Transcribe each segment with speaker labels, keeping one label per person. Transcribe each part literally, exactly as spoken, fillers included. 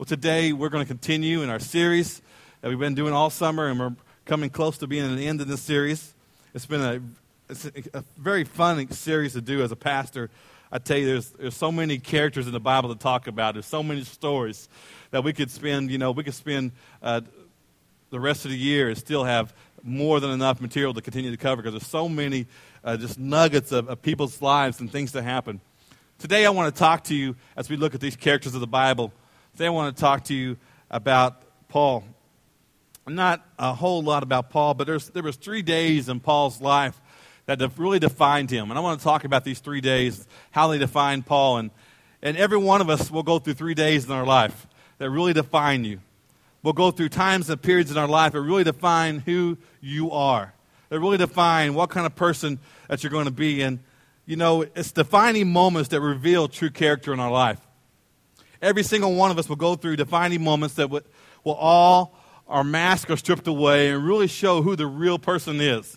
Speaker 1: Well, today we're going to continue in our series that we've been doing all summer, and we're coming close to being at the end of this series. It's been a, it's a, a very fun series to do as a pastor. I tell you, there's there's so many characters in the Bible to talk about. There's so many stories that we could spend, you know, we could spend uh, the rest of the year and still have more than enough material to continue to cover, because there's so many uh, just nuggets of, of people's lives and things that happen. Today I want to talk to you as we look at these characters of the Bible. Today I want to talk to you about Paul. Not a whole lot about Paul, but there's, there was three days in Paul's life that def- really defined him. And I want to talk about these three days, how they defined Paul. And, and every one of us will go through three days in our life that really define you. We'll go through times and periods in our life that really define who you are. That really define what kind of person that you're going to be. And, you know, it's defining moments that reveal true character in our life. Every single one of us will go through defining moments that will, will all, our masks are stripped away and really show who the real person is.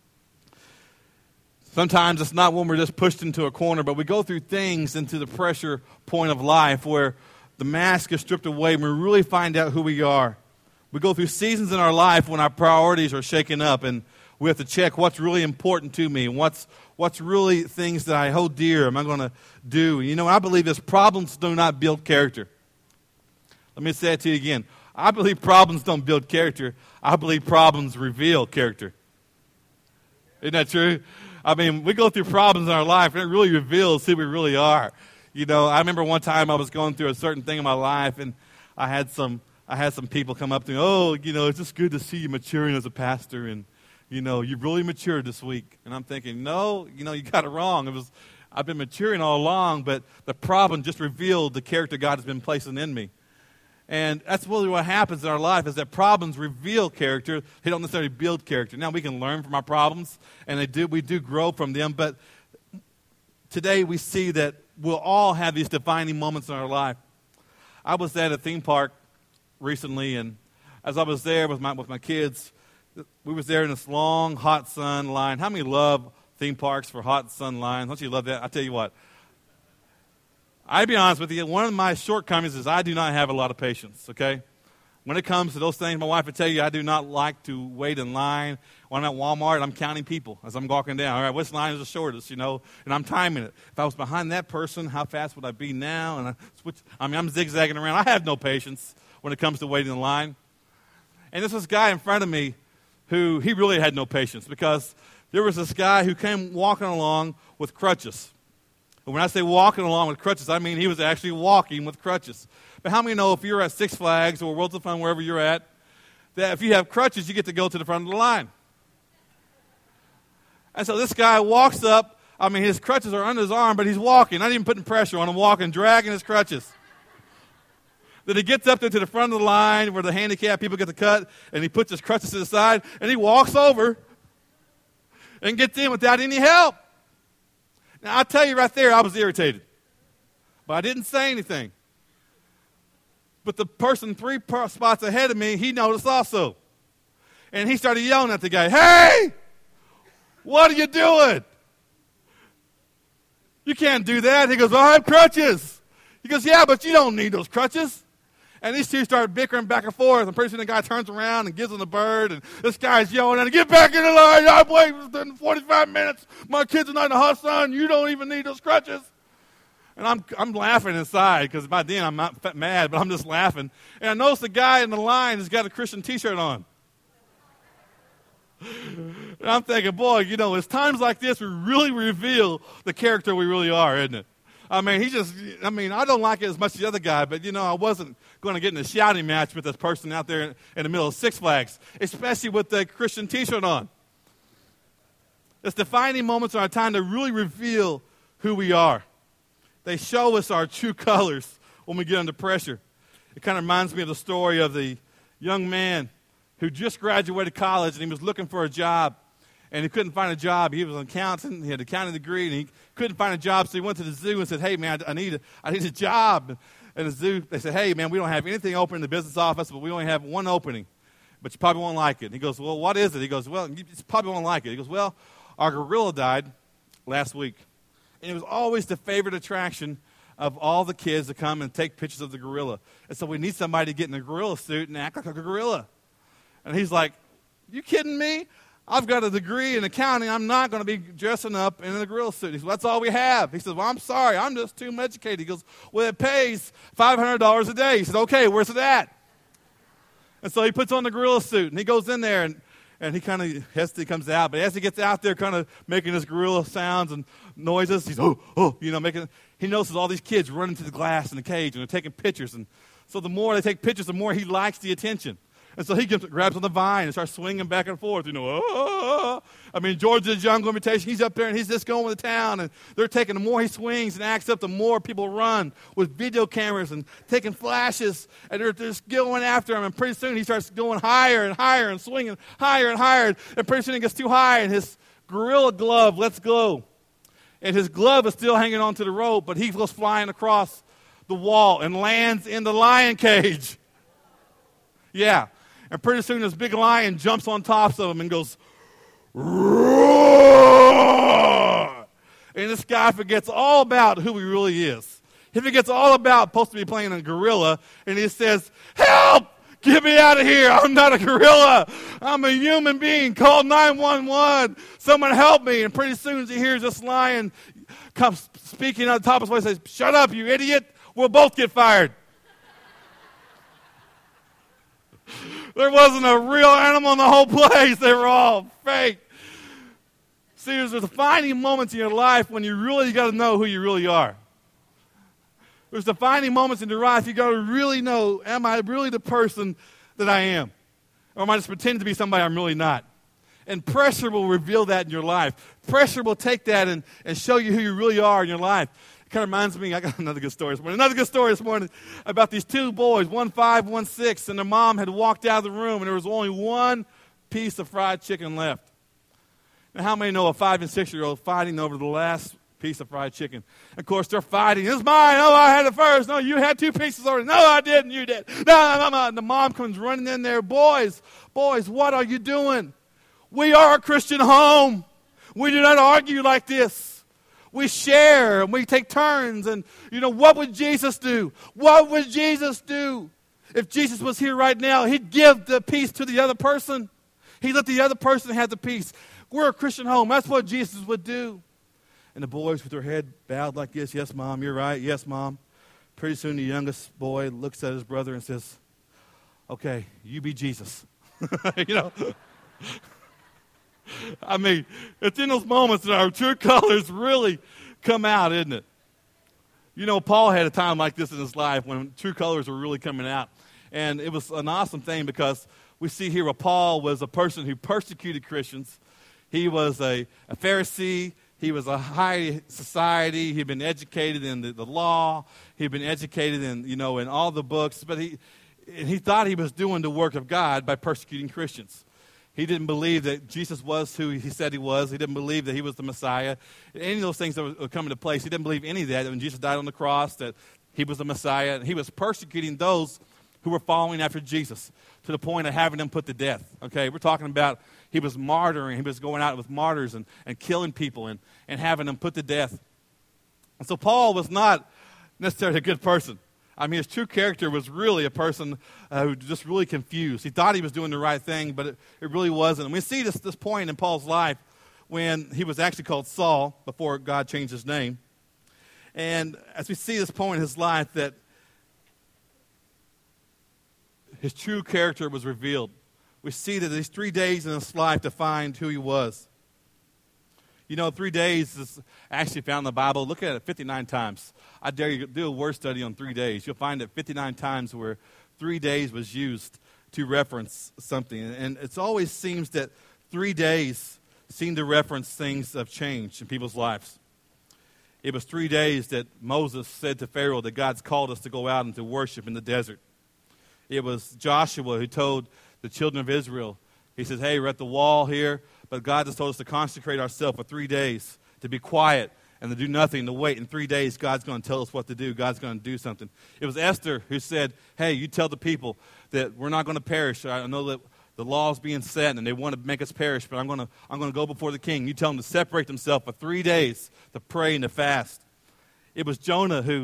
Speaker 1: Sometimes it's not when we're just pushed into a corner, but we go through things into the pressure point of life where the mask is stripped away and we really find out who we are. We go through seasons in our life when our priorities are shaken up and we have to check what's really important to me and what's what's really things that I hold dear am I going to do. You know, I believe this: problems do not build character. Let me say it to you again. I believe problems don't build character. I believe problems reveal character. Isn't that true? I mean, we go through problems in our life and it really reveals who we really are. You know, I remember one time I was going through a certain thing in my life, and I had some I had some people come up to me, oh, you know, it's just good to see you maturing as a pastor, and, you know, you've really matured this week. And I'm thinking, no, you know, you got it wrong. It was I've been maturing all along, but the problem just revealed the character God has been placing in me. And that's really what happens in our life, is that problems reveal character. They don't necessarily build character. Now, we can learn from our problems, and they do we do grow from them, but today we see that we'll all have these defining moments in our life. I was at a theme park recently, and as I was there with my with my kids, we was there in this long, hot sun line. How many love theme parks for hot sun lines? Don't you love that? I tell you what. I'll be honest with you, one of my shortcomings is I do not have a lot of patience, okay? When it comes to those things, my wife would tell you I do not like to wait in line. When I'm at Walmart, I'm counting people as I'm walking down. All right, which line is the shortest, you know? And I'm timing it. If I was behind that person, how fast would I be now? And I switch. I mean, I'm zigzagging around. I have no patience when it comes to waiting in line. And there's this guy in front of me who, he really had no patience, because there was this guy who came walking along with crutches. And when I say walking along with crutches, I mean he was actually walking with crutches. But how many know if you're at Six Flags or Worlds of Fun, wherever you're at, that if you have crutches, you get to go to the front of the line? And so this guy walks up. I mean, his crutches are under his arm, but he's walking, not even putting pressure on him, walking, dragging his crutches. Then he gets up there to the front of the line where the handicapped people get the cut, and he puts his crutches to the side, and he walks over and gets in without any help. Now, I'll tell you right there, I was irritated. But I didn't say anything. But the person three spots ahead of me, he noticed also. And he started yelling at the guy, hey, what are you doing? You can't do that. He goes, well, I have crutches. He goes, yeah, but you don't need those crutches. And these two started bickering back and forth. And pretty soon the guy turns around and gives him the bird. And this guy's yelling at him, get back in the line. I've waited forty-five minutes. My kids are not in the hot sun. You don't even need those crutches. And I'm I'm laughing inside, because by then I'm not mad, but I'm just laughing. And I notice the guy in the line has got a Christian T-shirt on. And I'm thinking, boy, you know, it's times like this we really reveal the character we really are, isn't it? I mean, he just, I mean, I don't like it as much as the other guy, but, you know, I wasn't going to get in a shouting match with this person out there in, in the middle of Six Flags, especially with the Christian T-shirt on. It's defining moments in our time to really reveal who we are. They show us our true colors when we get under pressure. It kind of reminds me of the story of the young man who just graduated college, and he was looking for a job. And he couldn't find a job. He was an accountant. He had an accounting degree, and he couldn't find a job. So he went to the zoo and said, hey, man, I need a, I need a job. And the zoo, they said, hey, man, we don't have anything open in the business office, but we only have one opening. But you probably won't like it. And he goes, well, what is it? He goes, well, you probably won't like it. He goes, well, our gorilla died last week. And it was always the favorite attraction of all the kids to come and take pictures of the gorilla. And so we need somebody to get in a gorilla suit and act like a gorilla. And he's like, you kidding me? I've got a degree in accounting. I'm not going to be dressing up in a gorilla suit. He said, well, that's all we have. He says, well, I'm sorry. I'm just too educated. He goes, well, it pays five hundred dollars a day. He said, okay, where's it at? And so he puts on the gorilla suit, and he goes in there, and, and he kind of hesitates, comes out. But as he gets out there kind of making his gorilla sounds and noises, he's, oh, oh, you know, making, he notices all these kids running to the glass in the cage, and they're taking pictures. And so the more they take pictures, the more he likes the attention. And so he gets, grabs on the vine and starts swinging back and forth, you know. Oh, I mean, George the Jungle Imitation, he's up there and he's just going to town. And they're taking, the more he swings and acts up, the more people run with video cameras and taking flashes. And they're, they're just going after him. And pretty soon he starts going higher and higher and swinging higher and higher. And pretty soon he gets too high and his gorilla glove lets go. And his glove is still hanging onto the rope, but he goes flying across the wall and lands in the lion cage. Yeah. And pretty soon this big lion jumps on top of him and goes, roar! And this guy forgets all about who he really is. He forgets all about supposed to be playing a gorilla, and he says, help! Get me out of here. I'm not a gorilla. I'm a human being. Call nine one one. Someone help me. And pretty soon as he hears this lion come speaking on the top of his voice, he says, shut up, you idiot. We'll both get fired. There wasn't a real animal in the whole place. They were all fake. See, there's defining moments in your life when you really got to know who you really are. There's defining moments in your life you got to really know, am I really the person that I am? Or am I just pretending to be somebody I'm really not? And pressure will reveal that in your life. Pressure will take that and, and show you who you really are in your life. It kind of reminds me, I got another good story this morning. Another good story this morning about these two boys, one five, one six, and their mom had walked out of the room, and there was only one piece of fried chicken left. Now, how many know a five and six-year-old fighting over the last piece of fried chicken? Of course, they're fighting. It's mine. Oh, I had it first. No, you had two pieces already. No, I didn't. You did. No, no, no, no. And the mom comes running in there. Boys, boys, what are you doing? We are a Christian home. We do not argue like this. We share and we take turns. And, you know, what would Jesus do? What would Jesus do? If Jesus was here right now, he'd give the peace to the other person. He'd let the other person have the peace. We're a Christian home. That's what Jesus would do. And the boys with their head bowed like this, yes, Mom, you're right. Yes, Mom. Pretty soon the youngest boy looks at his brother and says, okay, you be Jesus. You know? I mean, it's in those moments that our true colors really come out, isn't it? You know, Paul had a time like this in his life when true colors were really coming out. And it was an awesome thing because we see here where Paul was a person who persecuted Christians. He was a, a Pharisee. He was a high society. He'd been educated in the, the law. He'd been educated in, you know, in all the books. But he, he thought he was doing the work of God by persecuting Christians. He didn't believe that Jesus was who he said he was. He didn't believe that he was the Messiah. Any of those things that were coming to place, he didn't believe any of that. When Jesus died on the cross, that he was the Messiah. And he was persecuting those who were following after Jesus to the point of having them put to death. Okay, we're talking about he was martyring. He was going out with martyrs and, and killing people and, and having them put to death. And so Paul was not necessarily a good person. I mean, his true character was really a person uh, who was just really confused. He thought he was doing the right thing, but it, it really wasn't. And we see this, this point in Paul's life when he was actually called Saul before God changed his name. And as we see this point in his life that his true character was revealed, we see that these three days in his life defined who he was. You know, three days is actually found in the Bible. Look at it fifty-nine times. I dare you to do a word study on three days. You'll find it fifty-nine times where three days was used to reference something. And it always seems that three days seem to reference things of change in people's lives. It was three days that Moses said to Pharaoh that God's called us to go out and to worship in the desert. It was Joshua who told the children of Israel, he says, hey, we're at the wall here, but God has told us to consecrate ourselves for three days, to be quiet and to do nothing, to wait. In three days, God's going to tell us what to do. God's going to do something. It was Esther who said, hey, you tell the people that we're not going to perish. I know that the law is being set and they want to make us perish, but I'm going to, I'm going to go before the king. You tell them to separate themselves for three days to pray and to fast. It was Jonah who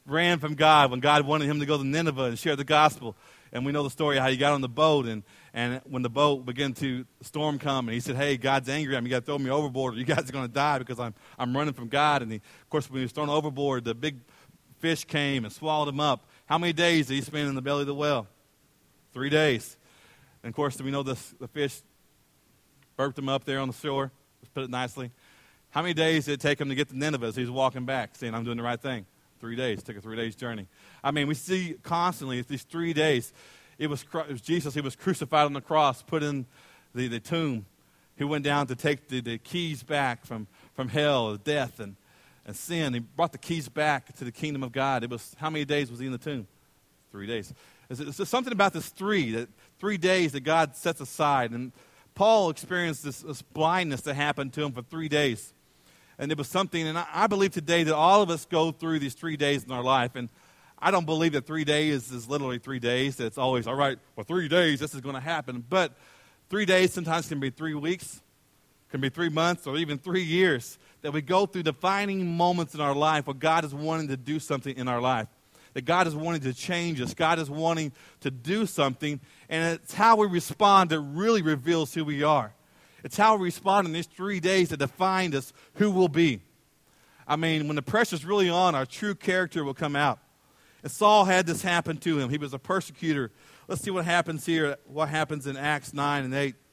Speaker 1: ran from God when God wanted him to go to Nineveh and share the gospel. And we know the story how he got on the boat, and, and when the boat began to storm come, and he said, hey, God's angry at me. You got to throw me overboard, or you guys are going to die because I'm I'm running from God. And, he, of course, when he was thrown overboard, the big fish came and swallowed him up. How many days did he spend in the belly of the whale? Three days. And, of course, we know this, the fish burped him up there on the shore. Let's put it nicely. How many days did it take him to get to Nineveh as he was walking back, saying, I'm doing the right thing? Three days. It took a three days journey. I mean, we see constantly these three days. It was, it was Jesus. He was crucified on the cross, put in the, the tomb. He went down to take the, the keys back from, from hell, death, and, and sin. He brought the keys back to the kingdom of God. It was, how many days was he in the tomb? Three days. There's, there's something about this three, that three days that God sets aside. And Paul experienced this, this blindness that happened to him for three days. And it was something, and I, I believe today that all of us go through these three days in our life. And I don't believe that three days is literally three days. That it's always, all right, well, three days, this is going to happen. But three days sometimes can be three weeks, can be three months, or even three years. That we go through defining moments in our life where God is wanting to do something in our life. That God is wanting to change us. God is wanting to do something. And it's how we respond that really reveals who we are. It's how we respond in these three days that define us, who we'll be. I mean, when the pressure's really on, our true character will come out. And Saul had this happen to him. He was a persecutor. Let's see what happens here, what happens in Acts nine and eight.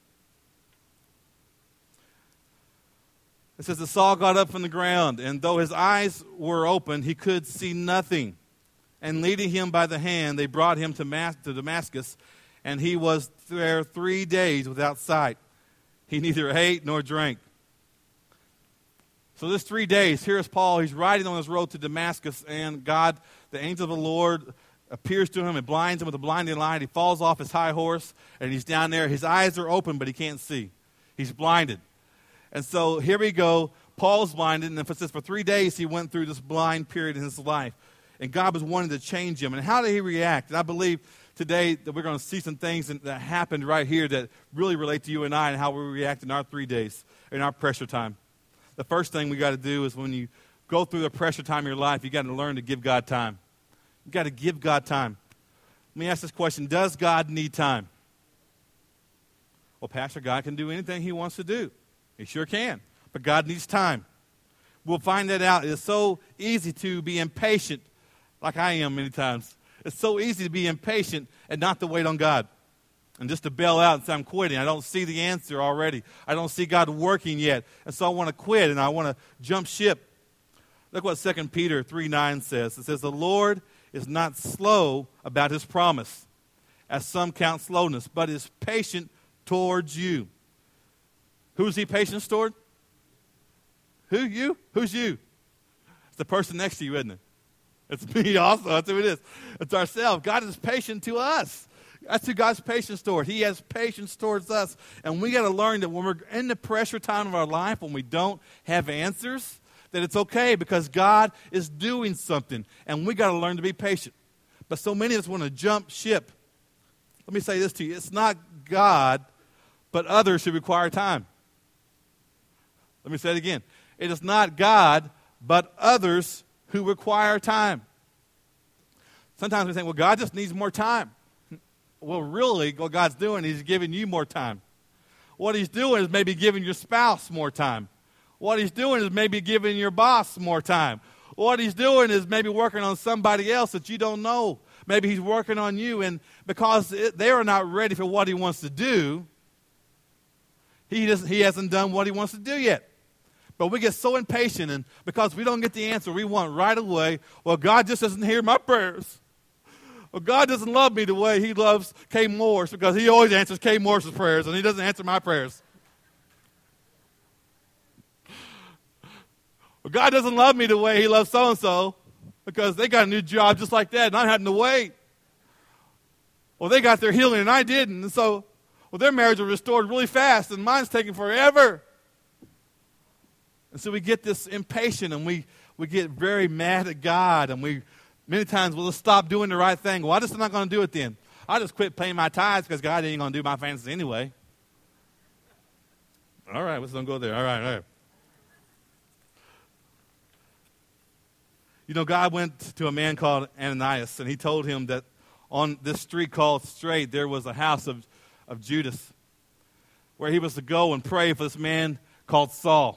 Speaker 1: It says that Saul got up from the ground, and though his eyes were open, he could see nothing. And leading him by the hand, they brought him to, Mas- to Damascus, and he was there three days without sight. He neither ate nor drank. So this three days, here's Paul. He's riding on his road to Damascus, and God, the angel of the Lord, appears to him and blinds him with a blinding light. He falls off his high horse, and he's down there. His eyes are open, but he can't see. He's blinded. And so here we go. Paul's blinded, and it says for three days he went through this blind period in his life. And God was wanting to change him. And how did he react? And I believe today that we're going to see some things that happened right here that really relate to you and I and how we react in our three days, in our pressure time. The first thing we got to do is when you go through the pressure time of your life, you got to learn to give God time. You got to give God time. Let me ask this question. Does God need time? Well, Pastor, God can do anything he wants to do. He sure can. But God needs time. We'll find that out. It's so easy to be impatient, like I am many times. It's so easy to be impatient and not to wait on God. And just to bail out and say, I'm quitting. I don't see the answer already. I don't see God working yet. And so I want to quit and I want to jump ship. Look what Second Peter three nine says. It says, the Lord is not slow about his promise, as some count slowness, but is patient towards you. Who's he patient toward? Who? You? Who's you? It's the person next to you, isn't it? It's me also. That's who it is. It's ourselves. God is patient to us. That's who God's patience toward. He has patience towards us. And we got to learn that when we're in the pressure time of our life, when we don't have answers, that it's okay because God is doing something. And we got to learn to be patient. But so many of us want to jump ship. Let me say this to you. It's not God, but others who require time. Let me say it again. It is not God, but others who require time. Sometimes we think, well, God just needs more time. Well, really, what God's doing, he's giving you more time. What he's doing is maybe giving your spouse more time. What he's doing is maybe giving your boss more time. What he's doing is maybe working on somebody else that you don't know. Maybe he's working on you, and because it, they are not ready for what he wants to do, he, doesn't, he hasn't done what he wants to do yet. But we get so impatient, and because we don't get the answer we want right away, well, God just doesn't hear my prayers. Well, God doesn't love me the way he loves Kay Morse, because he always answers Kay Morse's prayers, and he doesn't answer my prayers. Well, God doesn't love me the way he loves so-and-so, because they got a new job just like that, and I'm having to wait. Well, they got their healing, and I didn't. And so, well, their marriage was restored really fast, and mine's taking forever. And so we get this impatient, and we, we get very mad at God, and we many times we'll just stop doing the right thing. Well, I just am not going to do it then. I'll just quit paying my tithes because God ain't going to do my finances anyway. All right, let's don't go there. All right, all right. You know, God went to a man called Ananias, and he told him that on this street called Straight, there was a house of, of Judas, where he was to go and pray for this man called Saul,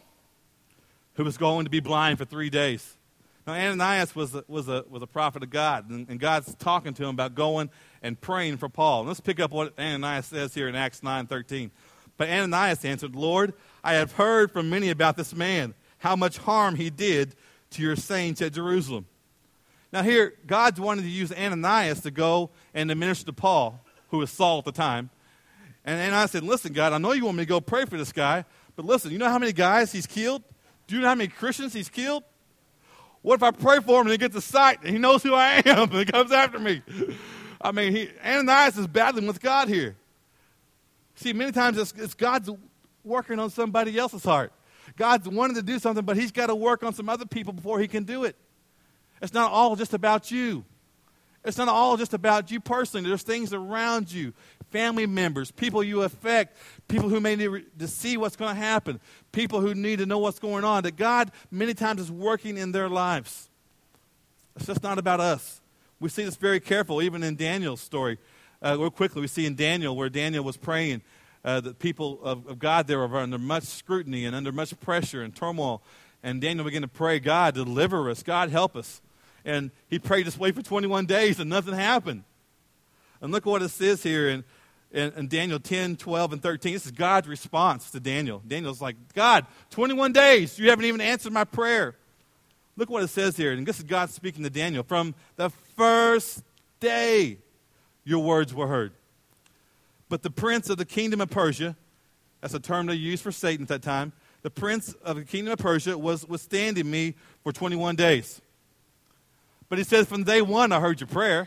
Speaker 1: who was going to be blind for three days. Now, Ananias was a, was a, was a prophet of God, and, and God's talking to him about going and praying for Paul. And let's pick up what Ananias says here in Acts nine thirteen. But Ananias answered, Lord, I have heard from many about this man, how much harm he did to your saints at Jerusalem. Now here, God's wanted to use Ananias to go and to minister to Paul, who was Saul at the time. And Ananias said, listen, God, I know you want me to go pray for this guy, but listen, you know how many guys he's killed? Do you know how many Christians he's killed? What if I pray for him and he gets a sight and he knows who I am and he comes after me? I mean, he, Ananias is battling with God here. See, many times it's, it's God's working on somebody else's heart. God's wanting to do something, but he's got to work on some other people before he can do it. It's not all just about you. It's not all just about you personally. There's things around you, family members, people you affect, people who may need to see what's going to happen, people who need to know what's going on, that God many times is working in their lives. It's just not about us. We see this very careful even in Daniel's story. Uh, real quickly, we see in Daniel where Daniel was praying uh, that people of, of God there were under much scrutiny and under much pressure and turmoil. And Daniel began to pray, God, deliver us. God, help us. And he prayed this way for twenty-one days and nothing happened. And look what it says here in, in, in Daniel ten, twelve, and thirteen. This is God's response to Daniel. Daniel's like, God, twenty-one days, you haven't even answered my prayer. Look what it says here. And this is God speaking to Daniel. From the first day your words were heard. But the prince of the kingdom of Persia, that's a term they used for Satan at that time, the prince of the kingdom of Persia was withstanding me for twenty-one days. But he says, from day one, I heard your prayer.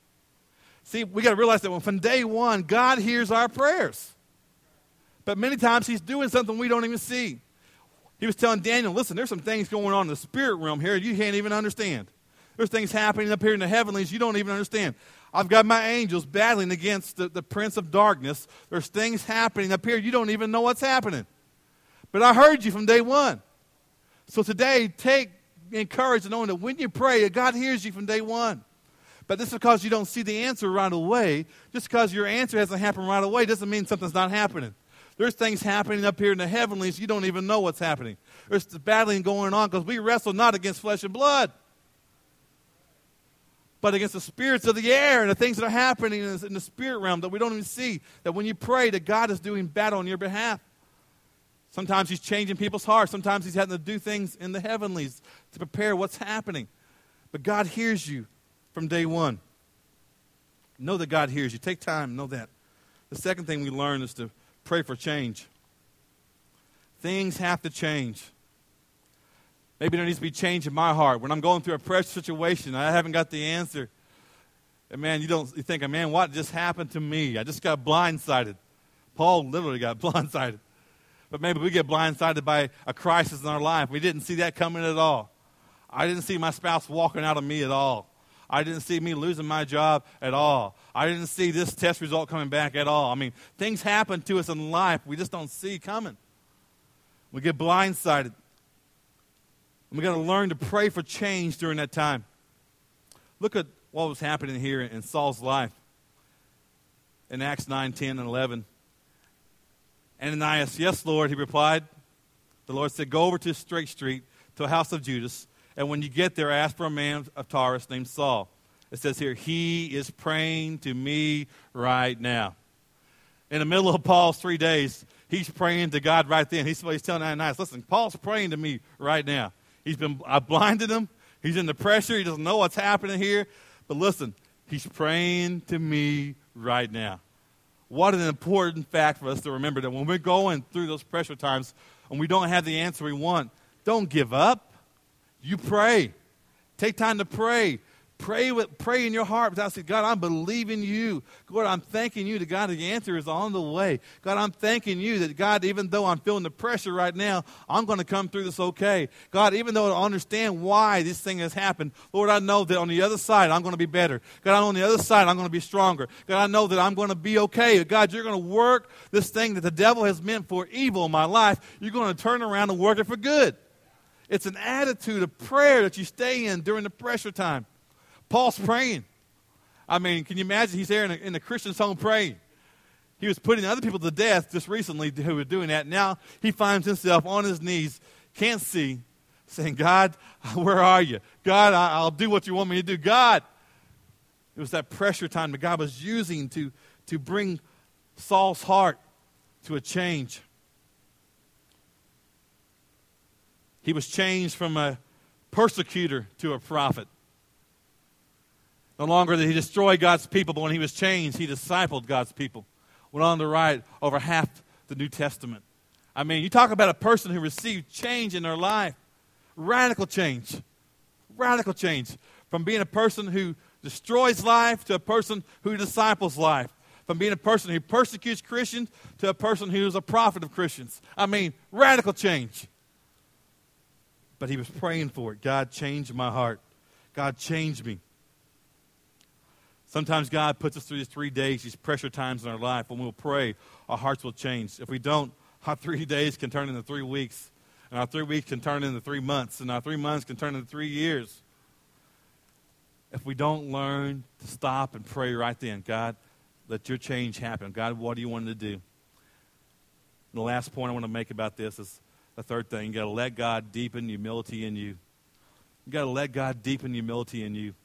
Speaker 1: See, we got to realize that from day one, God hears our prayers. But many times he's doing something we don't even see. He was telling Daniel, listen, there's some things going on in the spirit realm here you can't even understand. There's things happening up here in the heavenlies you don't even understand. I've got my angels battling against the, the prince of darkness. There's things happening up here you don't even know what's happening. But I heard you from day one. So today, take encouraged knowing that when you pray, God hears you from day one. But this is because you don't see the answer right away. Just because your answer hasn't happened right away doesn't mean something's not happening. There's things happening up here in the heavenlies you don't even know what's happening. There's the battling going on because we wrestle not against flesh and blood, but against the spirits of the air and the things that are happening in the spirit realm that we don't even see. That when you pray, that God is doing battle on your behalf. Sometimes he's changing people's hearts. Sometimes he's having to do things in the heavenlies to prepare what's happening. But God hears you from day one. Know that God hears you. Take time, know that. The second thing we learn is to pray for change. Things have to change. Maybe there needs to be change in my heart. When I'm going through a pressure situation, I haven't got the answer. And man, you don't you think, man, what just happened to me? I just got blindsided. Paul literally got blindsided. But maybe we get blindsided by a crisis in our life. We didn't see that coming at all. I didn't see my spouse walking out of me at all. I didn't see me losing my job at all. I didn't see this test result coming back at all. I mean, things happen to us in life we just don't see coming. We get blindsided. And we got to learn to pray for change during that time. Look at what was happening here in Saul's life. In Acts nine, ten, and eleven. Ananias, yes, Lord, he replied. The Lord said, go over to Straight Street, to a house of Judas, and when you get there, ask for a man of Tarsus named Saul. It says here, he is praying to me right now. In the middle of Paul's three days, he's praying to God right then. He's, he's telling Ananias, listen, Paul's praying to me right now. He's been, I blinded him. He's in the pressure. He doesn't know what's happening here. But listen, he's praying to me right now. What an important fact for us to remember that when we're going through those pressure times and we don't have the answer we want, don't give up. You pray. Take time to pray. Pray with pray in your heart. Without saying, God, I'm believing you. God, I'm thanking you that God, the answer is on the way. God, I'm thanking you that God, even though I'm feeling the pressure right now, I'm going to come through this okay. God, even though I understand why this thing has happened, Lord, I know that on the other side, I'm going to be better. God, on the other side, I'm going to be stronger. God, I know that I'm going to be okay. God, you're going to work this thing that the devil has meant for evil in my life. You're going to turn around and work it for good. It's an attitude of prayer that you stay in during the pressure time. Paul's praying. I mean, can you imagine he's there in a, in a Christian's home praying? He was putting other people to death just recently who were doing that. Now he finds himself on his knees, can't see, saying, God, where are you? God, I, I'll do what you want me to do. God. It was that pressure time that God was using to, to bring Saul's heart to a change. He was changed from a persecutor to a prophet. No longer did he destroy God's people, but when he was changed, he discipled God's people. Went on to write over half the New Testament. I mean, you talk about a person who received change in their life. Radical change. Radical change. From being a person who destroys life to a person who disciples life. From being a person who persecutes Christians to a person who is a prophet of Christians. I mean, radical change. But he was praying for it. God, changed my heart. God, changed me. Sometimes God puts us through these three days, these pressure times in our life. When we'll pray, our hearts will change. If we don't, our three days can turn into three weeks. And our three weeks can turn into three months. And our three months can turn into three years. If we don't learn to stop and pray right then, God, let your change happen. God, what do you want to do? And the last point I want to make about this is the third thing. You've got to let God deepen humility in you. You've got to let God deepen humility in you.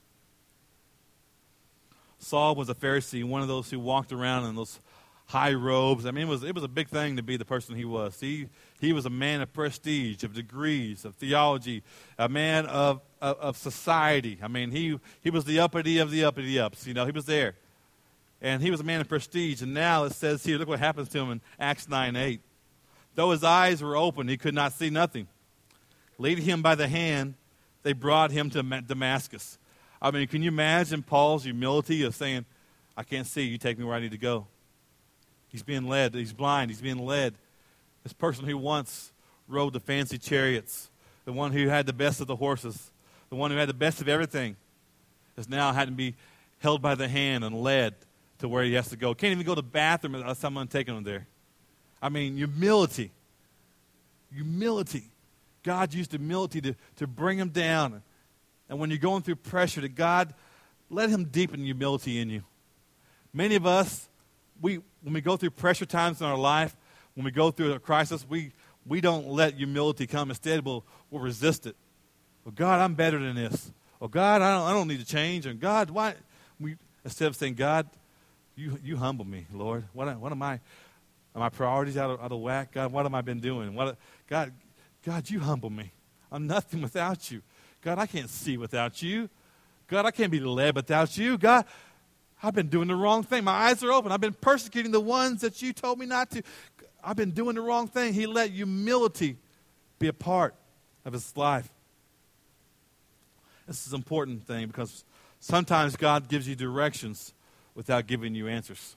Speaker 1: Saul was a Pharisee, one of those who walked around in those high robes. I mean, it was it was a big thing to be the person he was. He he was a man of prestige, of degrees, of theology, a man of of, of society. I mean, he he was the uppity of the uppity ups. You know, he was there, and he was a man of prestige. And now it says here, look what happens to him in Acts nine eight. Though his eyes were open, he could not see nothing. Leading him by the hand, they brought him to Damascus. I mean, can you imagine Paul's humility of saying, I can't see, you take me where I need to go. He's being led. He's blind. He's being led. This person who once rode the fancy chariots, the one who had the best of the horses, the one who had the best of everything, is now having to be held by the hand and led to where he has to go. Can't even go to the bathroom without someone taking him there. I mean, humility. Humility. God used humility to, to bring him down. And when you're going through pressure, to God, let him deepen humility in you. Many of us, we when we go through pressure times in our life, when we go through a crisis, we, we don't let humility come. Instead, we'll, we'll resist it. Well, God, I'm better than this. Well, God, I don't, I don't need to change. And God, why? We, instead of saying, God, you you humble me, Lord. What, what am I? Are my priorities out of, out of whack? God, what have I been doing? What, God, God, you humble me. I'm nothing without you. God, I can't see without you. God, I can't be led without you. God, I've been doing the wrong thing. My eyes are open. I've been persecuting the ones that you told me not to. I've been doing the wrong thing. He let humility be a part of his life. This is an important thing because sometimes God gives you directions without giving you answers.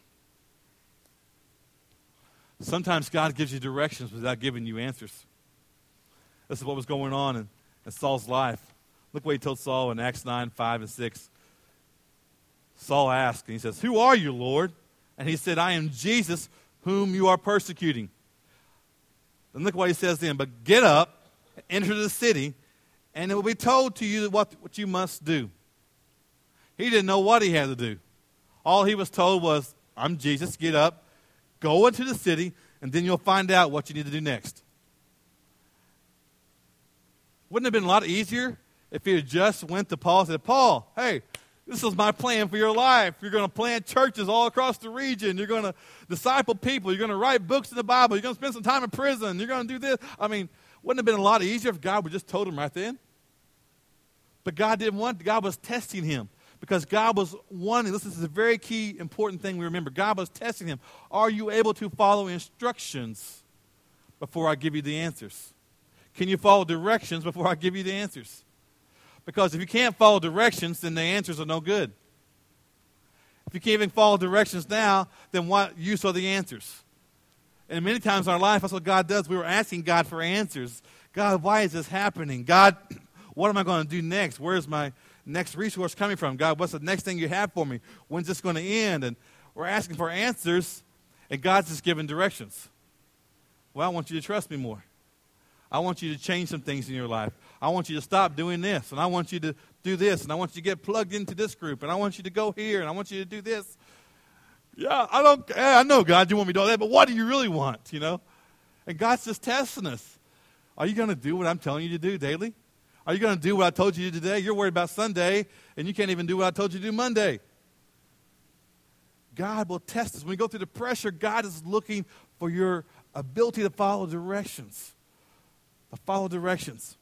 Speaker 1: Sometimes God gives you directions without giving you answers. This is what was going on in, in Saul's life. Look what he told Saul in Acts nine, five, and six. Saul asked, and he says, "Who are you, Lord?" And he said, "I am Jesus, whom you are persecuting." And look what he says then. "But get up, enter the city, and it will be told to you what, what you must do." He didn't know what he had to do. All he was told was, "I'm Jesus, get up, go into the city, and then you'll find out what you need to do next." Wouldn't it have been a lot easier if he had just went to Paul and said, "Paul, hey, this is my plan for your life. You're going to plant churches all across the region. You're going to disciple people. You're going to write books in the Bible. You're going to spend some time in prison. You're going to do this." I mean, wouldn't it have been a lot easier if God would just told him right then? But God didn't want, God was testing him. Because God was wanting, this is a very key, important thing we remember. God was testing him. Are you able to follow instructions before I give you the answers? Can you follow directions before I give you the answers? Because if you can't follow directions, then the answers are no good. If you can't even follow directions now, then what use are the answers? And many times in our life, that's what God does. We were asking God for answers. God, why is this happening? God, what am I going to do next? Where's my next resource coming from? God, what's the next thing you have for me? When's this going to end? And we're asking for answers, and God's just giving directions. Well, I want you to trust me more. I want you to change some things in your life. I want you to stop doing this, and I want you to do this, and I want you to get plugged into this group, and I want you to go here, and I want you to do this. Yeah, I don't. I know, God, you want me to do all that, but what do you really want, you know? And God's just testing us. Are you going to do what I'm telling you to do daily? Are you going to do what I told you to do today? You're worried about Sunday, and you can't even do what I told you to do Monday. God will test us. When we go through the pressure, God is looking for your ability to follow directions. To follow directions.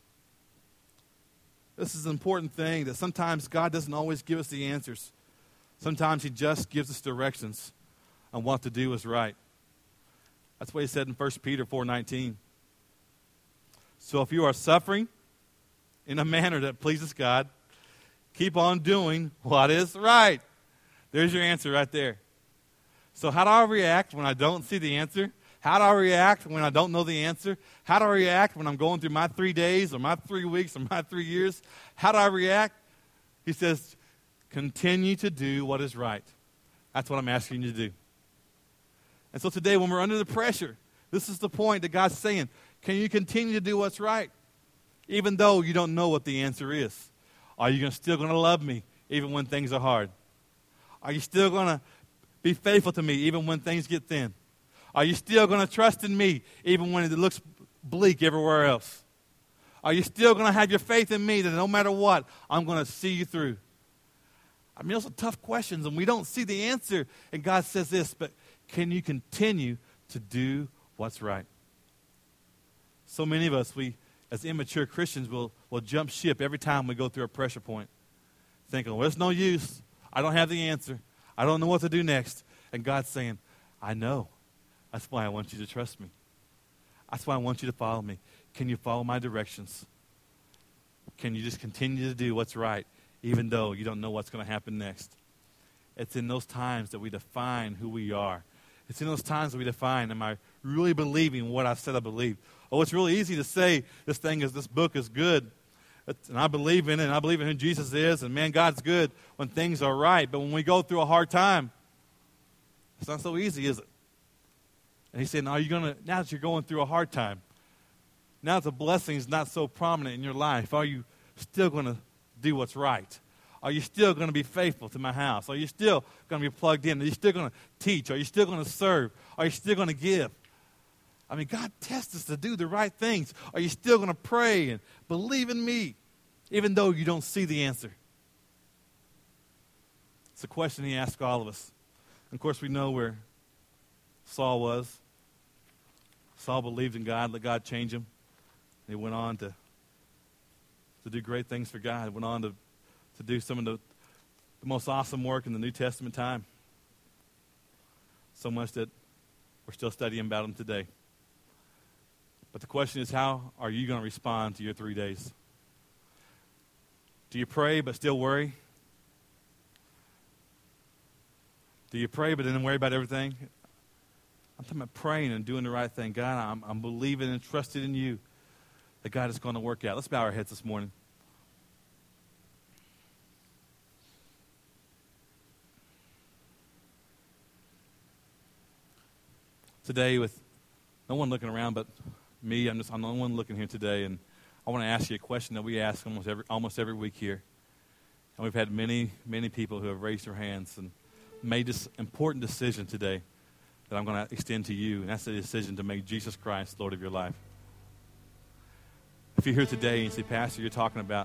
Speaker 1: This is an important thing, that sometimes God doesn't always give us the answers. Sometimes he just gives us directions on what to do is right. That's what he said in First Peter four nineteen. So if you are suffering in a manner that pleases God, keep on doing what is right. There's your answer right there. So how do I react when I don't see the answer? How do I react when I don't know the answer? How do I react when I'm going through my three days or my three weeks or my three years? How do I react? He says, continue to do what is right. That's what I'm asking you to do. And so today when we're under the pressure, this is the point that God's saying, can you continue to do what's right? Even though you don't know what the answer is. Are you still going to love me even when things are hard? Are you still going to be faithful to me even when things get thin? Are you still going to trust in me even when it looks bleak everywhere else? Are you still going to have your faith in me that no matter what, I'm going to see you through? I mean, those are tough questions, and we don't see the answer. And God says this, but can you continue to do what's right? So many of us, we, as immature Christians, will, will jump ship every time we go through a pressure point, thinking, well, it's no use. I don't have the answer. I don't know what to do next. And God's saying, I know. That's why I want you to trust me. That's why I want you to follow me. Can you follow my directions? Can you just continue to do what's right, even though you don't know what's going to happen next? It's in those times that we define who we are. It's in those times that we define, am I really believing what I said I believe? Oh, it's really easy to say this thing is, this book is good, and I believe in it, and I believe in who Jesus is, and man, God's good when things are right. But when we go through a hard time, it's not so easy, is it? And he said, now you're gonna, now that you're going through a hard time, now that the blessing is not so prominent in your life, are you still going to do what's right? Are you still going to be faithful to my house? Are you still going to be plugged in? Are you still going to teach? Are you still going to serve? Are you still going to give? I mean, God tests us to do the right things. Are you still going to pray and believe in me, even though you don't see the answer? It's a question he asks all of us. And of course, we know where Saul was. Saul believed in God, let God change him. He went on to, to do great things for God. He went on to, to do some of the, the most awesome work in the New Testament time. So much that we're still studying about him today. But the question is, how are you going to respond to your three days? Do you pray but still worry? Do you pray but then worry about everything? I'm talking about praying and doing the right thing. God, I'm, I'm believing and trusting in you that God is going to work out. Let's bow our heads this morning. Today, with no one looking around but me, I'm just I'm the only one looking here today, and I want to ask you a question that we ask almost every almost every week here. And we've had many, many people who have raised their hands and made this important decision today that I'm going to extend to you, and that's the decision to make Jesus Christ Lord of your life. If you're here today and you say, Pastor, you're talking about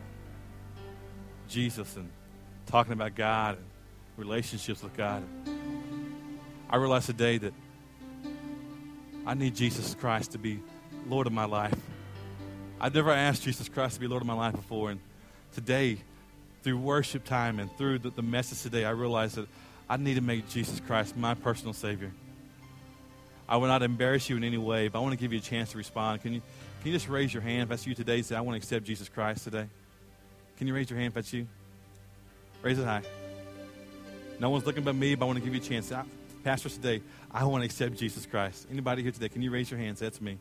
Speaker 1: Jesus and talking about God and relationships with God, I realize today that I need Jesus Christ to be Lord of my life. I've never asked Jesus Christ to be Lord of my life before, and today, through worship time and through the, the message today, I realize that I need to make Jesus Christ my personal Savior. I will not embarrass you in any way, but I want to give you a chance to respond. Can you can you just raise your hand if that's you today and say, I want to accept Jesus Christ today? Can you raise your hand if that's you? Raise it high. No one's looking but me, but I want to give you a chance. I, Pastor, today, I want to accept Jesus Christ. Anybody here today, can you raise your hand? Say, that's me.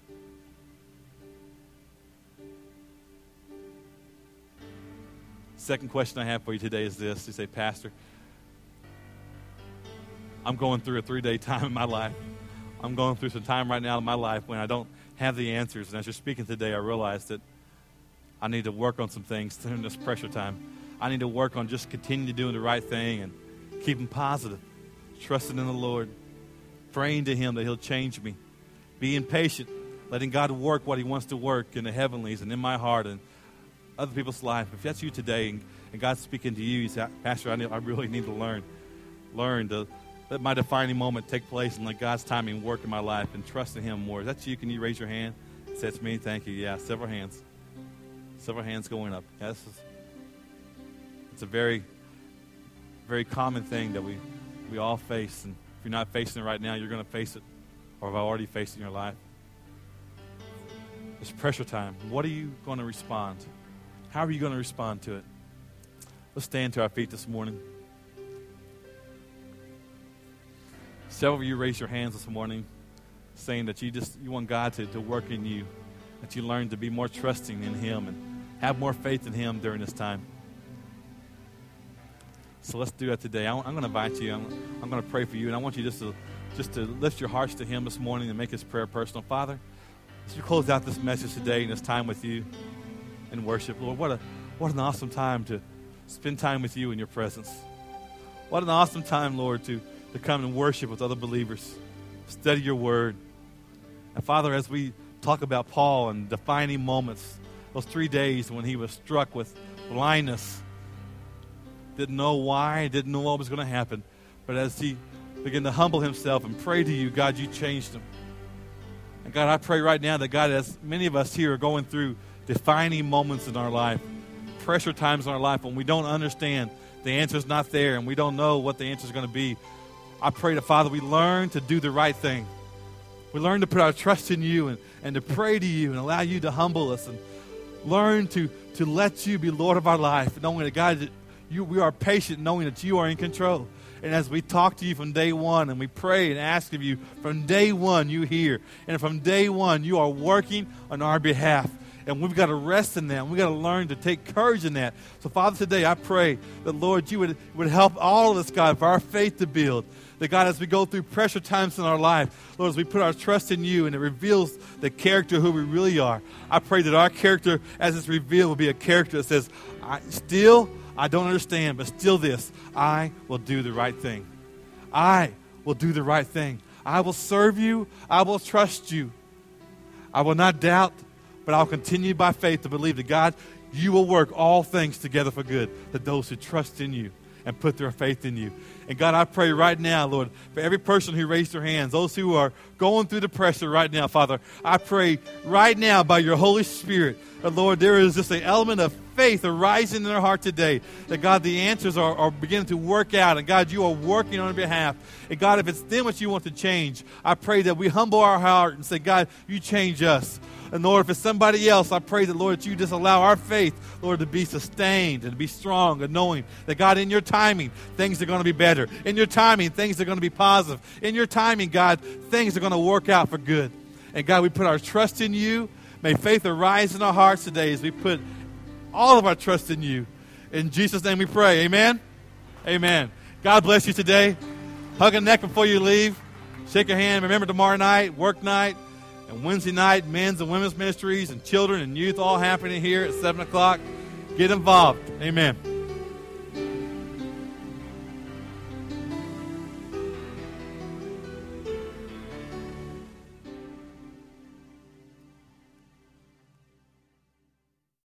Speaker 1: Second question I have for you today is this. You say, Pastor, I'm going through a three-day time in my life. I'm going through some time right now in my life when I don't have the answers. And as you're speaking today, I realized that I need to work on some things during this pressure time. I need to work on just continuing to doing the right thing and keeping positive, trusting in the Lord, praying to Him that He'll change me, being patient, letting God work what He wants to work in the heavenlies and in my heart and other people's life. If that's you today and, and God's speaking to you, you say, Pastor, I, need, I really need to learn, learn to let my defining moment take place and let God's timing work in my life and trust in Him more. Is that you? Can you raise your hand? Say, that's me. Thank you. Yeah, several hands. Several hands going up. Yeah, this is, it's a very, very common thing that we, we all face. And if you're not facing it right now, you're going to face it or have already faced it in your life. It's pressure time. What are you going to respond? How are you going to respond to it? Let's stand to our feet this morning. Several of you raised your hands this morning saying that you just you want God to, to work in you, that you learn to be more trusting in Him and have more faith in Him during this time. So let's do that today. I, I'm going to invite you. I'm, I'm going to pray for you, and I want you just to just to lift your hearts to Him this morning and make His prayer personal. Father, as you close out this message today and this time with you in worship, Lord, what a what an awesome time to spend time with you in your presence. What an awesome time, Lord, to, to come and worship with other believers, study your word. And Father, as we talk about Paul and defining moments, those three days when he was struck with blindness, didn't know why, didn't know what was going to happen, but as he began to humble himself and pray to you, God, you changed him. And God, I pray right now that, God, as many of us here are going through defining moments in our life, pressure times in our life when we don't understand, the answer's not there, and we don't know what the answer's going to be, I pray that, Father, we learn to do the right thing. We learn to put our trust in you and, and to pray to you and allow you to humble us and learn to, to let you be Lord of our life, knowing that, God, that you, we are patient, knowing that you are in control. And as we talk to you from day one and we pray and ask of you, from day one you hear. And from day one you are working on our behalf. And we've got to rest in that. We've got to learn to take courage in that. So, Father, today I pray that, Lord, you would, would help all of us, God, for our faith to build. That, God, as we go through pressure times in our life, Lord, as we put our trust in you and it reveals the character of who we really are, I pray that our character, as it's revealed, will be a character that says, I, still, I don't understand, but still this, I will do the right thing. I will do the right thing. I will serve you. I will trust you. I will not doubt, but I'll continue by faith to believe that, God, you will work all things together for good to those who trust in you and put their faith in you. And God, I pray right now, Lord, for every person who raised their hands, those who are going through the pressure right now, Father, I pray right now by your Holy Spirit that, Lord, there is just an element of faith arising in their heart today, that, God, the answers are, are beginning to work out, and, God, you are working on their behalf. And, God, if it's them what you want to change, I pray that we humble our heart and say, God, you change us. And, Lord, if it's somebody else, I pray that, Lord, that you just allow our faith, Lord, to be sustained and to be strong and knowing that, God, in your timing, things are going to be better. In your timing, things are going to be positive. In your timing, God, things are going to work out for good. And, God, we put our trust in you. May faith arise in our hearts today as we put all of our trust in you. In Jesus' name we pray. Amen? Amen. God bless you today. Hug a neck before you leave. Shake a hand. Remember tomorrow night, work night. And Wednesday night, men's and women's ministries and children and youth all happening here at seven o'clock. Get involved. Amen.